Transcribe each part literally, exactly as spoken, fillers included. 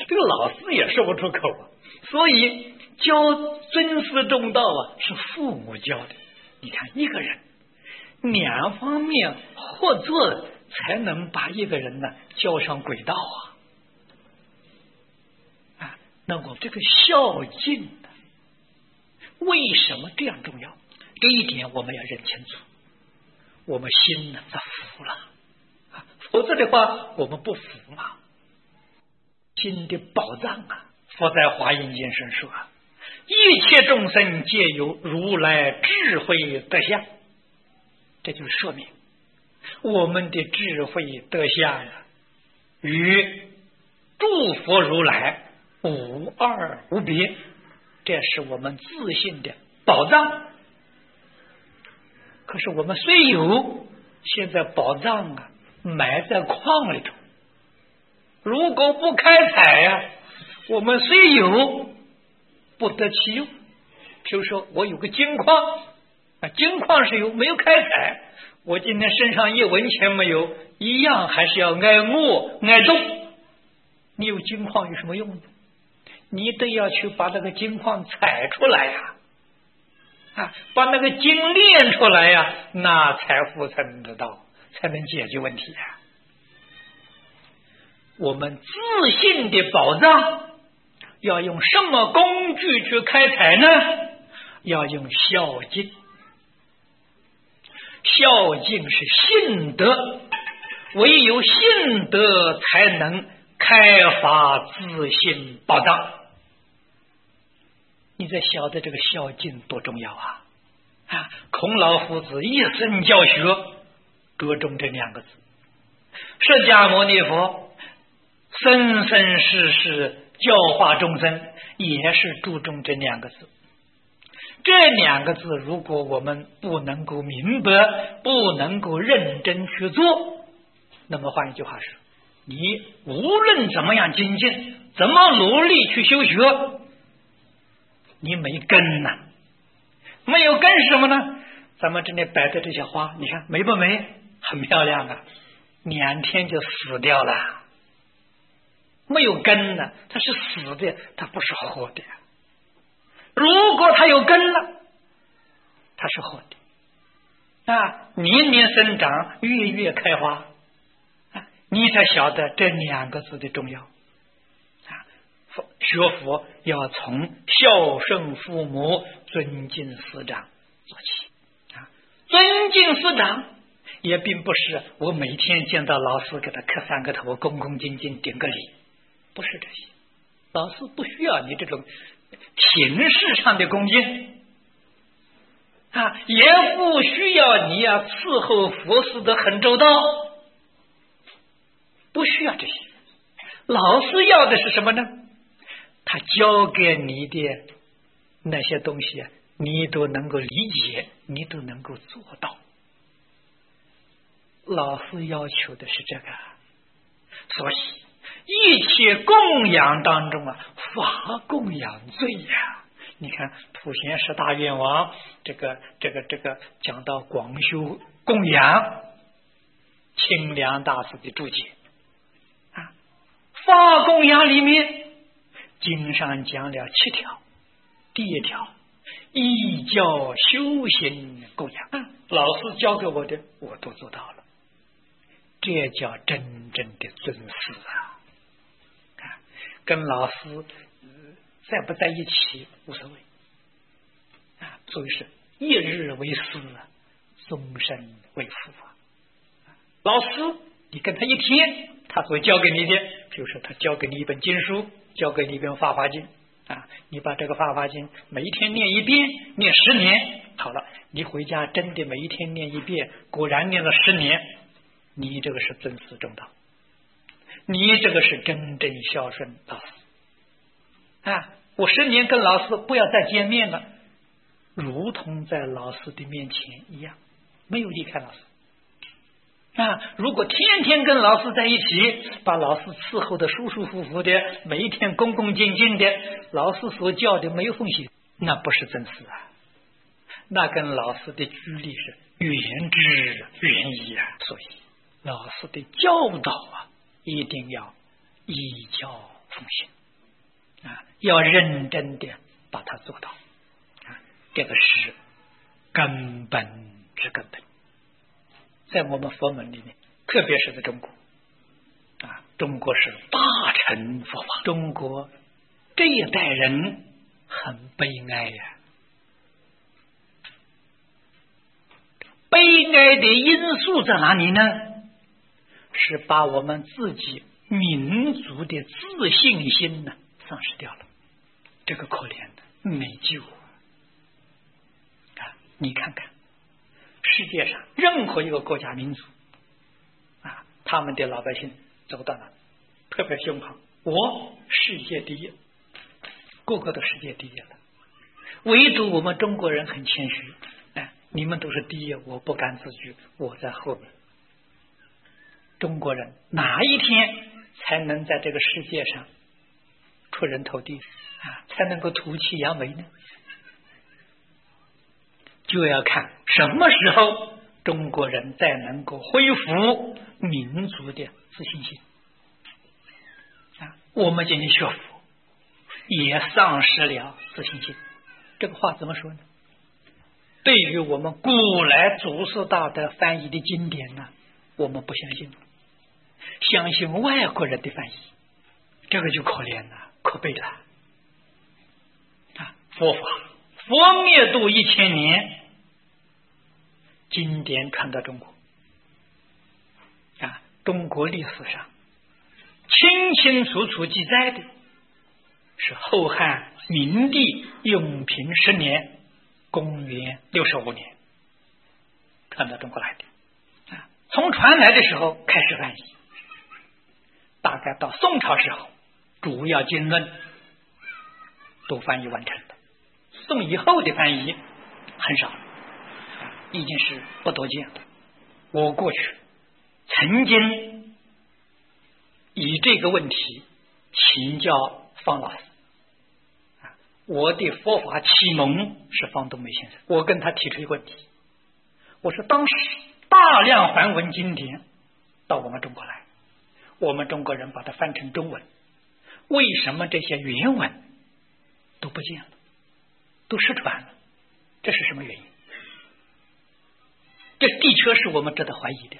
这个老师也说不出口啊。所以教尊师重道啊，是父母教的。你看一个人两方面合作，才能把一个人呢教上轨道啊！啊，那我这个孝敬呢，为什么这样重要？这一点我们要认清楚。我们心呢在服了啊，否则的话我们不服嘛。心的宝藏啊，佛在华严经上说，一切众生皆有如来智慧德相。这就说明我们的智慧德相呀，与诸佛如来无二无别，这是我们自信的宝藏。可是我们虽有，现在宝藏啊埋在矿里头，如果不开采呀、啊，我们虽有不得其用。比如说我有个金矿啊，金矿是有，没有开采，我今天身上一文钱没有，一样还是要挨饿挨冻。你有金矿有什么用呢？你得要去把那个金矿采出来呀、啊，啊，把那个金炼出来呀、啊，那财富才能得到，才能解决问题呀、啊。我们自信的宝藏要用什么工具去开采呢？要用孝敬。孝敬是信德，唯有信德才能开发自信宝藏。你在晓得这个孝敬多重要啊！啊，孔老夫子一生教学着重这两个字，释迦牟尼佛生生世世教化众生也是注重这两个字。这两个字如果我们不能够明白，不能够认真去做，那么换一句话说，你无论怎么样精进，怎么努力去修学，你没根呐、啊，没有根是什么呢？咱们这里摆的这些花，你看美不美？很漂亮啊，两天就死掉了，没有根呢，它是死的，它不是活的。如果它有根了，它是活的啊，年年生长，月月开花啊，你才晓得这两个字的重要啊。学佛要从孝顺父母、尊敬师长做起啊。尊敬师长也并不是我每天见到老师给他磕三个头，恭恭敬敬顶个礼，不是这些。老师不需要你这种形式上的恭敬啊，也不需要你啊伺候佛事的很周到，不需要这些。老师要的是什么呢？他教给你的那些东西啊，你都能够理解，你都能够做到。老师要求的是这个，所以一切供养当中啊，法供养最呀、啊。你看普贤十大愿王，这个这个这个讲到广修供养，清凉大师的注解啊，法供养里面经上讲了七条，第一条依教修行供养、啊，老师教给我的我都做到了，这叫真正的尊师啊！啊，跟老师、呃、在不在一起无所谓啊，所以是一日为师，终身为父啊。老师，你跟他一天，他所教给你的，比如说他教给你一本经书，教给你一本《法华经》啊，你把这个《法华经》每一天念一遍，念十年，好了，你回家真的每一天念一遍，果然念了十年。你这个是尊师重道，你这个是真正孝顺老师啊！我十年跟老师不要再见面了，如同在老师的面前一样，没有离开老师啊！如果天天跟老师在一起，把老师伺候的舒舒服服的，每一天恭恭敬敬的，老师所教的没有缝隙，那不是尊师啊！那跟老师的距离是远之远矣啊！所以老师的教导啊，一定要依教奉行。 要认真的把它做到。啊，这个是根本之根本，在我们佛门里面，特别是在中国啊，中国是大乘佛法，中国这一代人很悲哀呀、啊。悲哀的因素在哪里呢？是把我们自己民族的自信心呢丧失掉了，这个可怜的没救啊！你看看世界上任何一个国家民族啊，他们的老百姓走到哪特别凶悍，我世界第一，个个都世界第一了，唯独我们中国人很谦虚，哎，你们都是第一，我不敢自居，我在后面。中国人哪一天才能在这个世界上出人头地啊，才能够吐气扬眉呢？就要看什么时候中国人再能够恢复民族的自信心啊！我们今天学佛也丧失了自信心，这个话怎么说呢？对于我们古来祖师大德翻译的经典呢，我们不相信，相信外国人的翻译，这个就可怜了，可悲了啊！佛法佛灭度一千年，经典传到中国啊，中国历史上清清楚楚记载的是后汉明帝永平十年，公元六十五年传到中国来的啊。从传来的时候开始翻译，大概到宋朝时候，主要经论都翻译完成了。宋以后的翻译很少了，已经是不多见了。我过去曾经以这个问题请教方老师，我的佛法启蒙是方东梅先生，我跟他提出一个问题，我说当时大量梵文经典到我们中国来，我们中国人把它翻成中文，为什么这些原文都不见了，都失传了？这是什么原因？这的确是我们值得怀疑的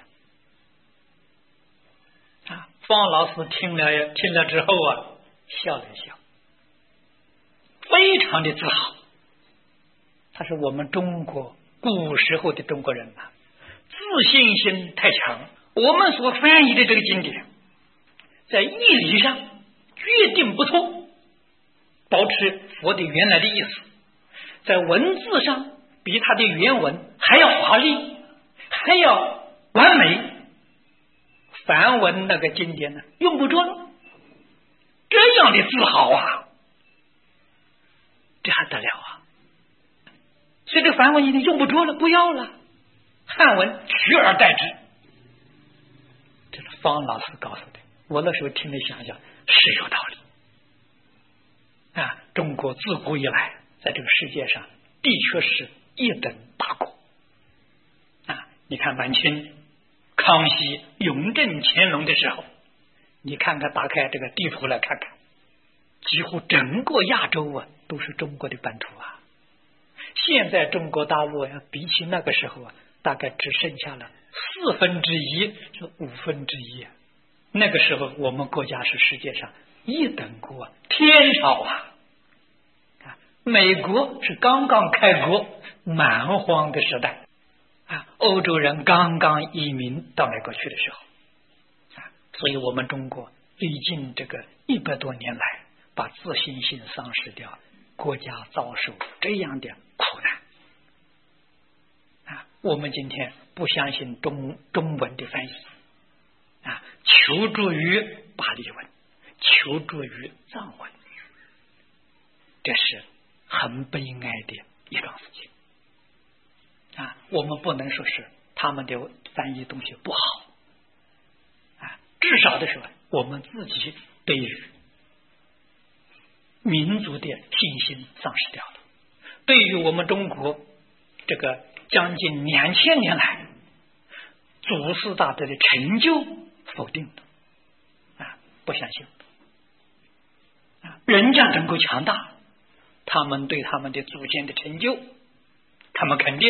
啊！方老师听了听了之后啊，笑了一笑，非常的自豪。他说我们中国古时候的中国人啊，自信心太强，我们所翻译的这个经典在义理上决定不错，保持佛的原来的意思，在文字上比他的原文还要华丽，还要完美，梵文那个经典呢用不着了，这样的自豪啊，这还得了啊！所以这梵文已经用不着了，不要了，汉文取而代之。这是方老师告诉的，我那时候听了想想是有道理啊！中国自古以来在这个世界上的确是一等大国啊！你看满清、康熙、雍正、乾隆的时候，你看看打开这个地图来看看，几乎整个亚洲啊都是中国的版图啊。现在中国大陆呀、啊，比起那个时候啊，大概只剩下了四分之一，是五分之一、啊。那个时候我们国家是世界上一等国、啊，天朝啊！啊，美国是刚刚开国，蛮荒的时代啊，欧洲人刚刚移民到美国去的时候啊，所以我们中国历经这个一百多年来，把自信心丧失掉，国家遭受这样的苦难啊！我们今天不相信中中文的翻译啊，求助于巴利文，求助于藏文，这是很悲哀的一桩事情啊！我们不能说是他们的翻译东西不好啊，至少的时候，我们自己对于民族的信心丧失掉了，对于我们中国这个将近两千年来祖师大德的成就否定的啊，不相信啊！ 人家能够强大，他们对他们的祖先的成就，他们肯定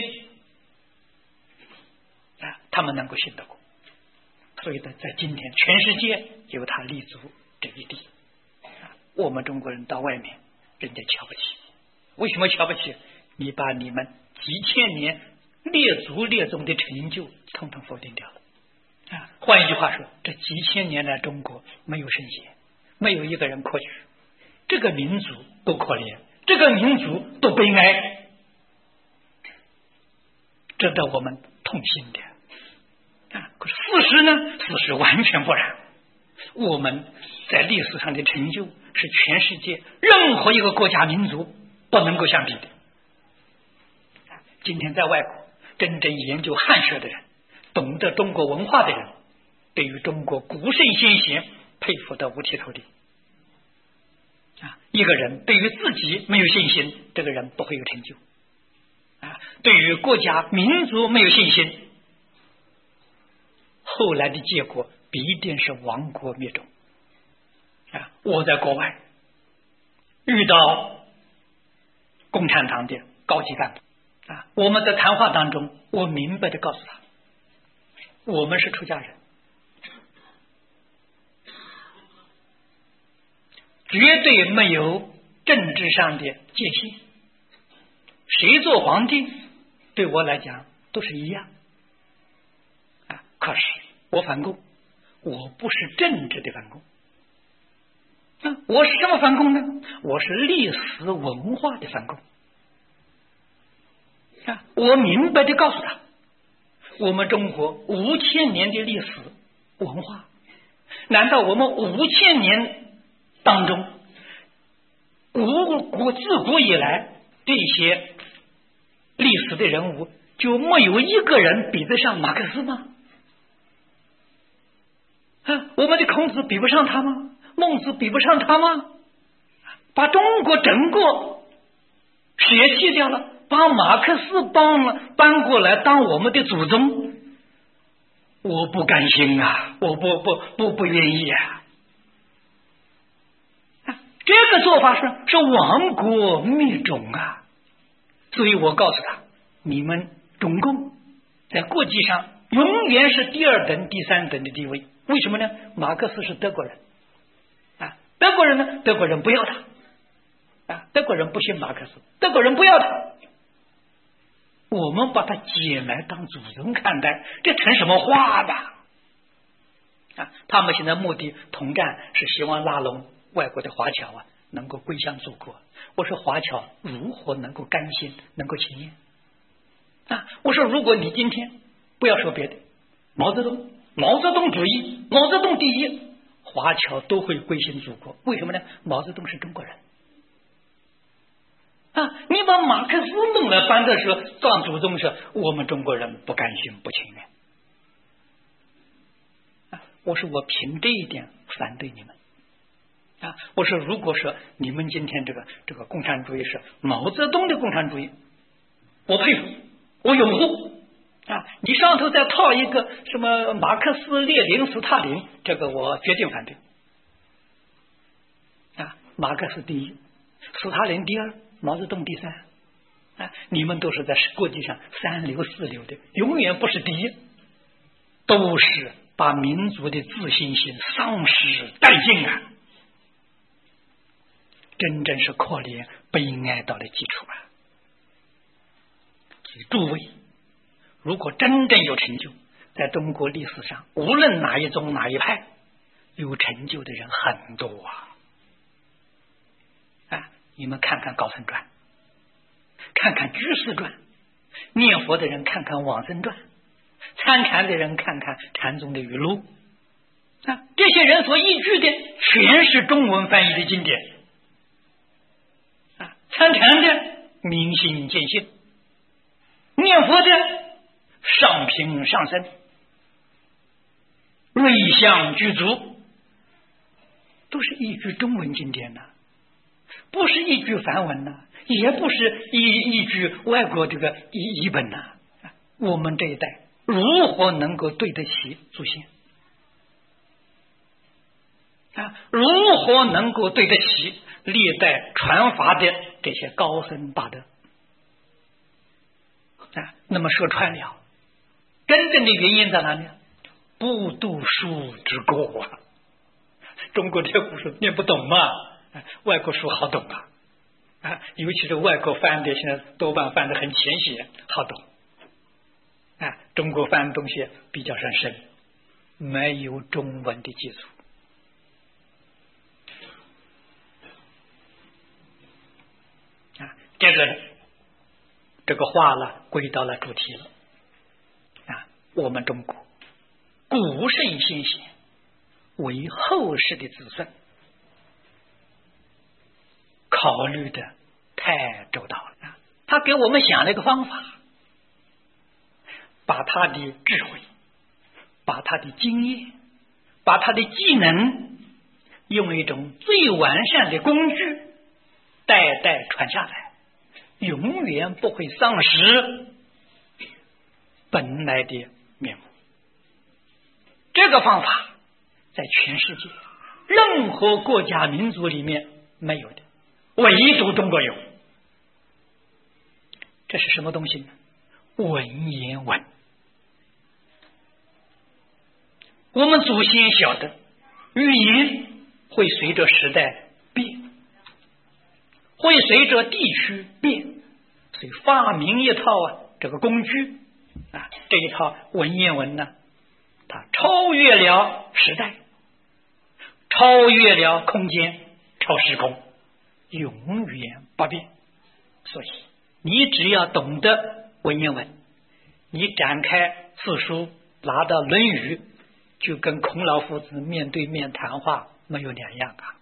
啊，他们能够信得过。所以呢，在今天全世界有他立足这一地啊，我们中国人到外面，人家瞧不起。为什么瞧不起？你把你们几千年列祖列宗的成就统统否定掉了啊！换一句话说，这几千年来中国没有圣贤，没有一个人可取，这个民族多可怜，这个民族多悲哀，值得我们痛心的啊！可是事实呢？事实完全不然。我们在历史上的成就是全世界任何一个国家民族不能够相比的。今天在外国真正研究汉学的人，懂得中国文化的人，对于中国古圣先贤佩服的五体投地啊！一个人对于自己没有信心，这个人不会有成就啊！对于国家民族没有信心，后来的结果必定是亡国灭种啊！我在国外遇到共产党的高级干部啊，我们在谈话当中，我明白的告诉他，我们是出家人，绝对没有政治上的界限，谁做皇帝对我来讲都是一样啊。可是我反共，我不是政治的反共啊，我是什么反共呢？我是历史文化的反共啊！我明白的告诉他，我们中国五千年的历史文化，难道我们五千年当中，古古自古以来这些历史的人物就没有一个人比得上马克思吗？啊，我们的孔子比不上他吗？孟子比不上他吗？把中国整个舍弃掉了，把马克思搬了搬过来当我们的祖宗，我不甘心啊，我不不不不愿意啊！啊，这个做法是是亡国灭种啊！所以我告诉他，你们中共在国际上永远是第二等、第三等的地位。为什么呢？马克思是德国人啊，德国人呢，德国人不要他啊，德国人不信马克思，德国人不要他。我们把他捡来当祖宗看待，这成什么话的啊？他们现在目的统战是希望拉拢外国的华侨啊，能够归向祖国。我说华侨如何能够甘心，能够情愿啊？我说如果你今天不要说别的，毛泽东毛泽东主义，毛泽东第一，华侨都会归心祖国。为什么呢？毛泽东是中国人啊！你把马克思弄来搬的时候，当祖宗时，我们中国人不甘心不情愿啊！我说我凭这一点反对你们啊！我说如果说你们今天这个这个共产主义是毛泽东的共产主义，我佩服，我拥护啊！你上头再套一个什么马克思列宁斯大林，这个我决定反对啊！马克思第一，斯大林第二，毛泽东第三啊！你们都是在国际上三流四流的，永远不是第一，都是把民族的自信心丧失殆尽啊！真正是可怜悲哀到了基础啊！诸位，如果真正有成就，在中国历史上，无论哪一宗哪一派，有成就的人很多啊！啊，你们看看《高僧传》，看看《居士传》，念佛的人看看《往生传》，参禅的人看看禅宗的语录啊，这些人所依据的全是中文翻译的经典啊，参禅的明心见性，念佛的上品上身，瑞相具足，都是依据中文经典呐、啊，不是依据梵文呐、啊，也不是依依据外国这个译译本呐、啊。我们这一代如何能够对得起祖先啊？如何能够对得起历代传法的这些高僧大德啊。那么说穿了，真正的原因在哪里？不读书之过啊！中国这些古书念不懂嘛，外国书好懂啊，啊，尤其是外国翻的，现在多半翻的很浅显，好懂啊。中国翻的东西比较上深，没有中文的基础啊。这个这个话了，归到了主题了啊。我们中国古圣先贤为后世的子孙考虑的太周到了啊！他给我们想了一个方法，把他的智慧，把他的经验，把他的技能，用一种最完善的工具代代传下来，永远不会丧失本来的面目。这个方法在全世界任何国家民族里面没有的，唯独中国有。这是什么东西呢？文言文。我们祖先晓得语言会随着时代变，会随着地区变，所以发明一套啊这个工具啊，这一套文言文呢，它超越了时代，超越了空间，超时空，永远不变。所以你只要懂得文言文，你展开四书，拿到《论语》，就跟孔老夫子面对面谈话没有两样啊。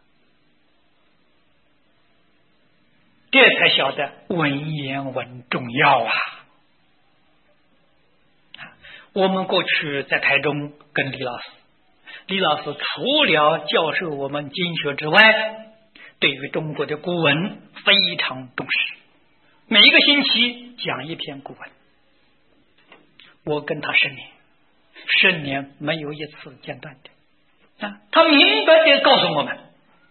这才晓得文言文重要啊！我们过去在台中跟李老师，李老师除了教授我们经学之外，对于中国的古文非常重视，每一个星期讲一篇古文。我跟他十年，十年没有一次间断的啊！他明白地告诉我们，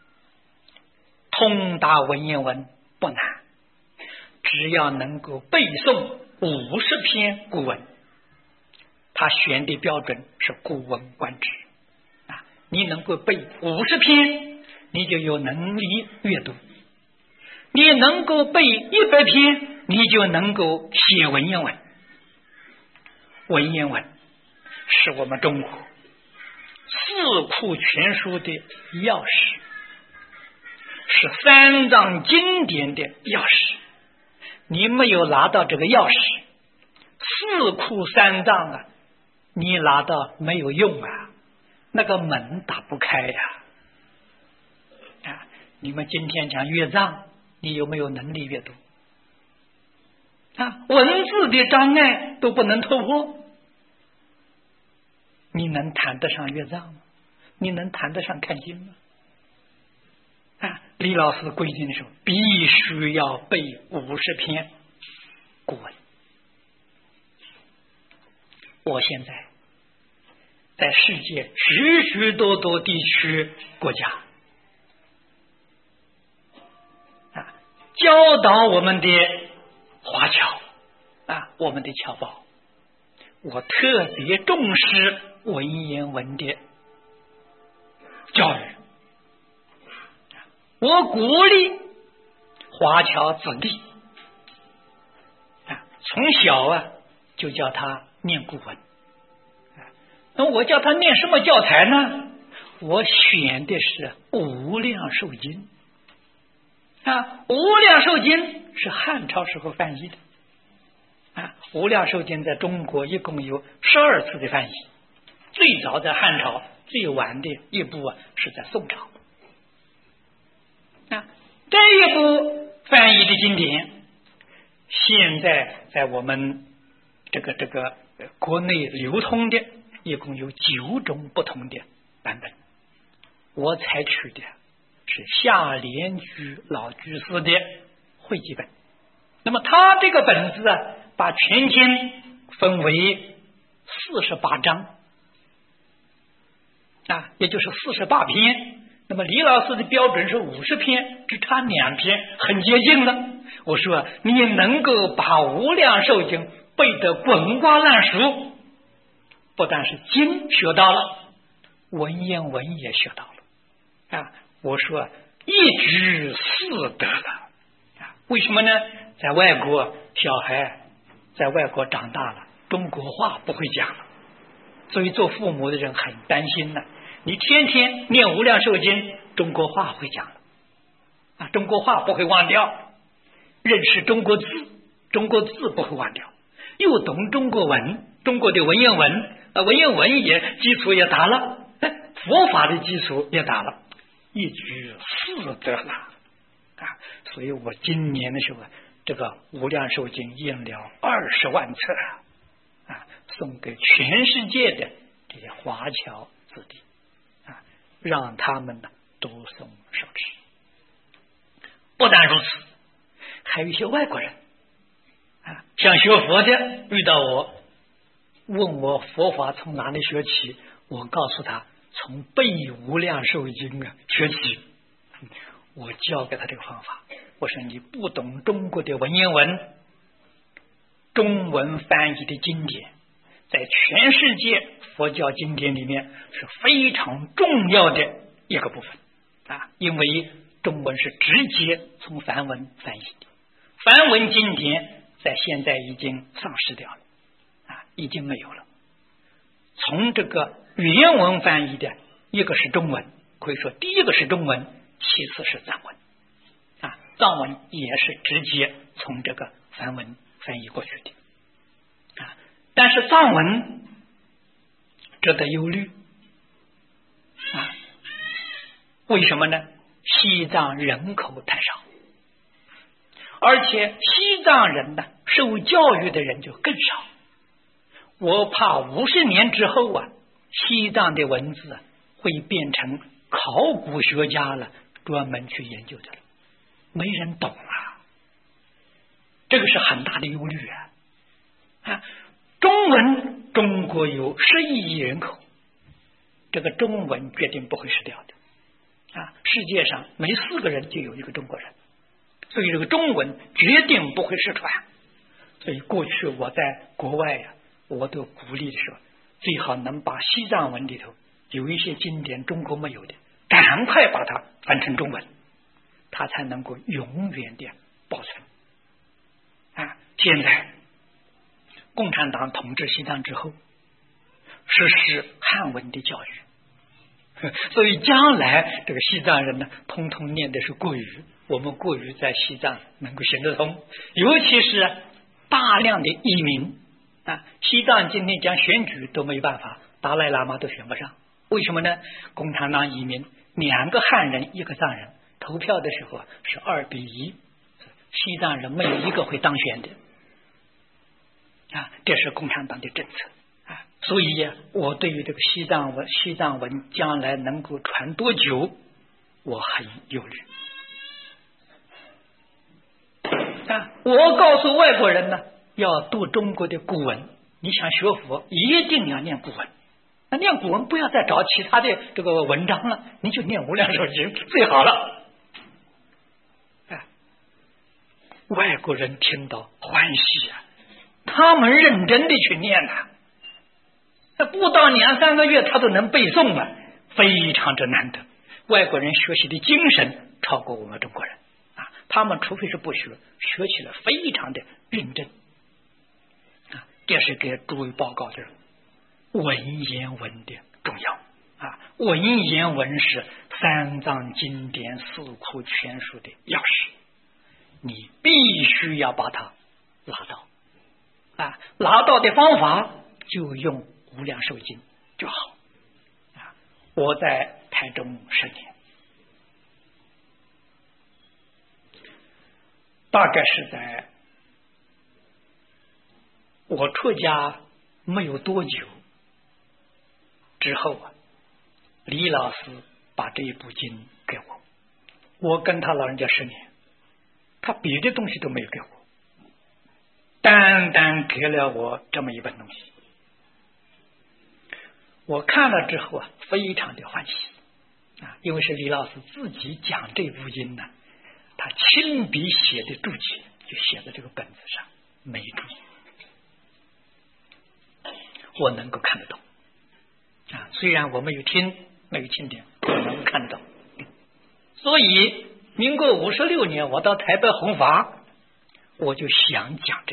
通达文言文不难，只要能够背诵五十篇古文。他选的标准是古文观止啊，你能够背五十篇，你就有能力阅读；你能够背一百篇，你就能够写文言文。文言文是我们中国四库全书的钥匙，是三藏经典的钥匙。你没有拿到这个钥匙，四库三藏啊，你拿到没有用啊，那个门打不开呀！啊，你们今天讲阅藏，你有没有能力阅读？啊，文字的障碍都不能突破，你能谈得上阅藏吗？你能谈得上看经吗？啊，李老师规定的时候，必须要背五十篇古文。我现在在世界许许多多地区国家啊，教导我们的华侨啊，我们的侨胞，我特别重视文言文的教育，我鼓励华侨子弟啊，从小啊就叫他念古文。那我叫他念什么教材呢？我选的是无量寿经啊，无量寿经是汉朝时候翻译的啊，无量寿经在中国一共有十二次的翻译，最早在汉朝，最晚的一部啊是在宋朝啊。这一部翻译的经典，现在在我们这个这个国内流通的一共有九种不同的版本，我采取的是夏联居老居士的汇集本。那么他这个本子啊，把全经分为四十八章啊，也就是四十八篇， 那么李老师的标准是五十篇，只差两篇，很接近了。我说你能够把《无量寿经》背得滚瓜烂熟，不但是经学到了，文言文也学到了啊！我说一举四得了啊！为什么呢？在外国，小孩在外国长大了，中国话不会讲了，所以做父母的人很担心呢。你天天念《无量寿经》，中国话会讲了啊，中国话不会忘掉，认识中国字，中国字不会忘掉，又懂中国文，中国的文言文啊，文言文也基础也打了，佛法的基础也打了，一举四得了啊！所以我今年的时候，这个《无量寿经》印了二十万册啊，送给全世界的这些华侨子弟啊，让他们呢读诵受持。不但如此，还有一些外国人啊，像学佛的遇到我，问我佛法从哪里学起，我告诉他从背无量寿经啊学起。我教给他这个方法，我说你不懂中国的文言文，中文翻译的经典在全世界佛教经典里面是非常重要的一个部分啊，因为中文是直接从梵文翻译的，梵文经典在现在已经丧失掉了啊，已经没有了。从这个语言文翻译的，一个是中文，可以说第一个是中文，其次是藏文啊，藏文也是直接从这个梵文翻译过去的啊，但是藏文值得忧虑啊，为什么呢？西藏人口太少，而且西藏人呢，受教育的人就更少。我怕五十年之后啊，西藏的文字会变成考古学家了专门去研究的了，没人懂啊，这个是很大的忧虑啊！啊，中文中国有十一亿人口，这个中文决定不会失掉的啊！世界上每四个人就有一个中国人，所以这个中文决定不会失传。所以过去我在国外呀、啊，我都鼓励的时候，最好能把西藏文里头有一些经典中国没有的，赶快把它翻成中文，它才能够永远的保存啊！现在共产党统治西藏之后，实施汉文的教育，所以将来这个西藏人呢，通通念的是国语，我们国语在西藏能够行得通，尤其是大量的移民啊，西藏今天讲选举都没办法，达赖喇嘛都选不上，为什么呢？共产党移民两个汉人一个藏人，投票的时候是二比一，西藏人没有一个会当选的啊，这是共产党的政策啊。所以我对于这个西藏文西藏文将来能够传多久，我很忧虑啊。我告诉外国人呢，要读中国的古文，你想学佛一定要念古文，那念古文不要再找其他的这个文章了，你就念无量寿经最好了。哎，外国人听到欢喜啊，他们认真的去念呐、啊，不到两三个月他都能背诵了，非常之难得。外国人学习的精神超过我们中国人啊，他们除非是不学，学起来非常的认真啊，这是给诸位报告的文言文的重要啊，文言文是三藏经典四库全书的钥匙，你必须要把它拿到啊，拿到的方法就用无量寿经就好啊。我在台中十年，大概是在我出家没有多久之后啊，李老师把这一部经给我，我跟他老人家十年，他别的东西都没有给我，单单给了我这么一本东西。我看了之后啊，非常的欢喜啊，因为是李老师自己讲这部经呢，他亲笔写的注解，就写在这个本子上，没注解，我能够看得懂啊。虽然我没有听，没有听点，我能够看得懂。所以民国五十六年，我到台北弘法，我就想讲这